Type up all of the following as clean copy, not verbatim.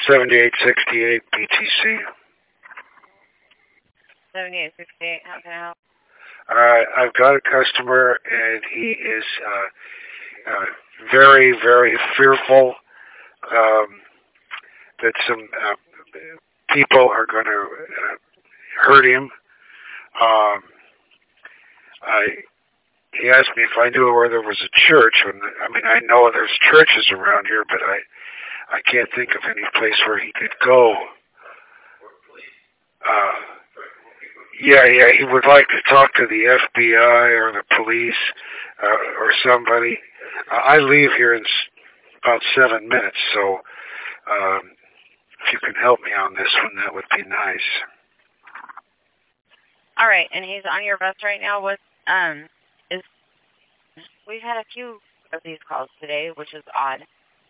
7868 BTC. 7868, how can I help? I've got a customer, and he is very, very fearful that some people are going to hurt him. He asked me if I knew where there was a church. I mean, I know there's churches around here, but I can't think of any place where he could go. Yeah, he would like to talk to the FBI or the police or somebody. I leave here in about 7 minutes, so if you can help me on this one, that would be nice. All right, and he's on your bus right now. We've had a few of these calls today, which is odd.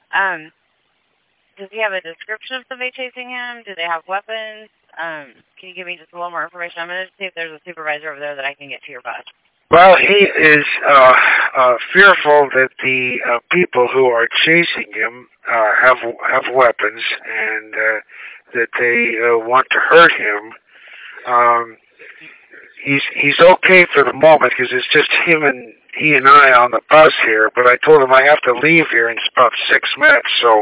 Does he have a description of somebody chasing him? Do they have weapons? Can you give me just a little more information? I'm going to see if there's a supervisor over there that I can get to your bus. Well, he is fearful that the people who are chasing him have weapons, and that they want to hurt him. He's okay for the moment because it's just he and I on the bus here. But I told him I have to leave here in about 6 minutes, so.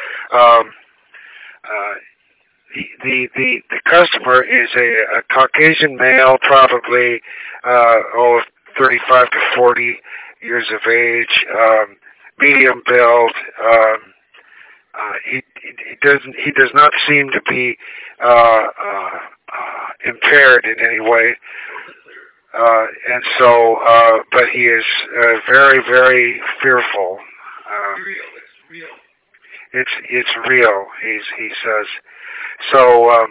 The customer is a Caucasian male, probably 35 to 40 years of age, medium build. He does not seem to be impaired in any way, and so but he is very, very fearful. It's real. He says. So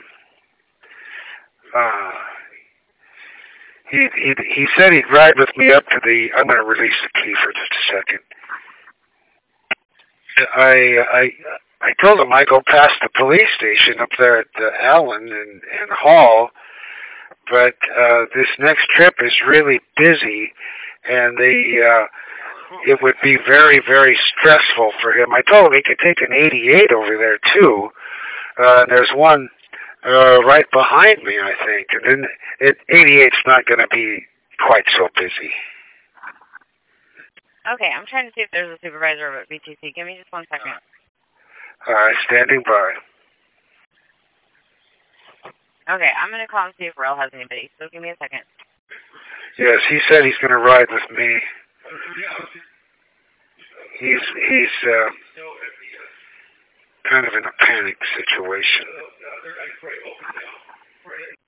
he said he'd ride with me up to the. I'm going to release the key for just a second. I told him I go past the police station up there at Allen and Hall, but this next trip is really busy, and it would be very, very stressful for him. I told him he could take an 88 over there too. There's one right behind me, I think, and then 88's not going to be quite so busy. Okay, I'm trying to see if there's a supervisor over at BTC. Give me just 1 second. Standing by. Okay, I'm going to call and see if Rail has anybody, so give me a second. Yes, he said he's going to ride with me. He's kind of in a panic situation.